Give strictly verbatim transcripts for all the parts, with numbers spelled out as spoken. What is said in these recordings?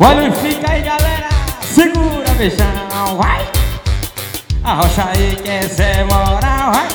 Olha e fica aí, galera. Segura, beijão, vai. Arrocha aí que essa é moral, vai.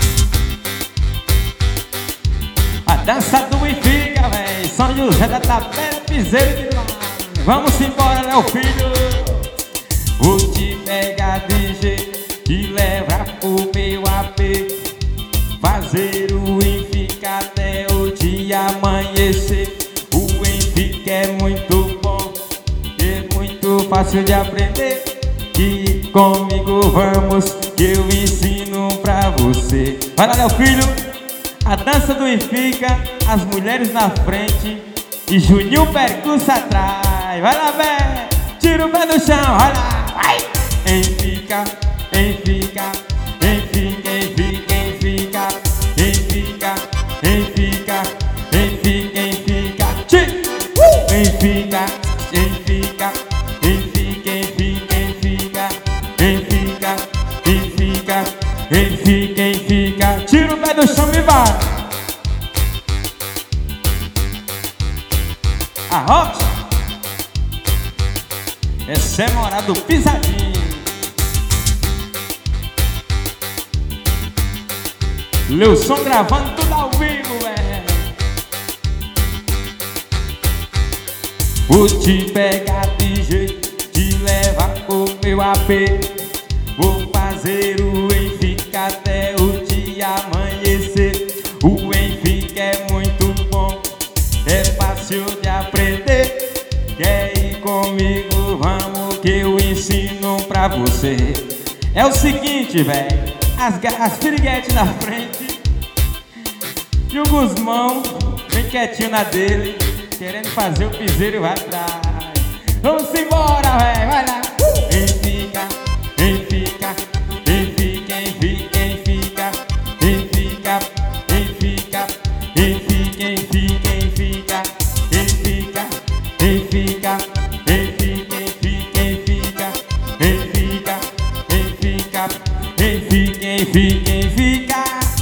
A dança do e fica, véi. São José da Tapera, piseiro de lá. Vamos embora, Léo Filho. Vou te pegar de jeito, te levar pro meu A P, fazer o Enfica até o dia amanhecer. O Enfica é muito bom, é muito fácil de aprender. E comigo vamos, que eu ensino pra você. Vai lá, Léo Filho. A dança do Enfica, as mulheres na frente e Juninho percurso atrás. Vai lá, velho. Tira o pé do chão, vai lá. Vai. Enfica, Enfica, Enfica, Enfica, Enfica, Enfica, Enfica, Enfica, Enfica, uh! Enfica, Enfica, Enfica, Enfica, Enfica, Enfica, Enfica, Enfica, Enfica. Tira o pé do chão e vai. Arrocha. Essa é moral do pisadinho. Leuson gravando tudo ao vivo, velho. Vou te pegar de jeito, te levar pro meu A P, vou fazer o Enfica até o dia amanhecer. O Enfica é muito bom, é fácil de aprender. Quer ir comigo? Vamos que eu ensino pra você. É o seguinte, velho, as, as piriguetes na frente e o Guzmão bem quietinho na dele, querendo fazer o piseiro e vai atrás. Vamos embora, velho, vai lá. Enfica, Enfica, Enfica, Enfica, Enfica, Enfica, Enfica, Enfica, Enfica, Enfica, Enfica, Enfica, Enfica, Enfica, Enfica, Enfica, Enfica, Enfica, Enfica.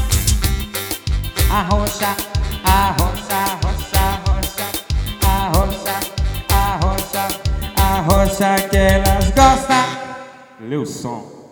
Arrocha, arrocha, arrocha, arrocha, arrocha, arrocha, arrocha que elas gostam. Leuson.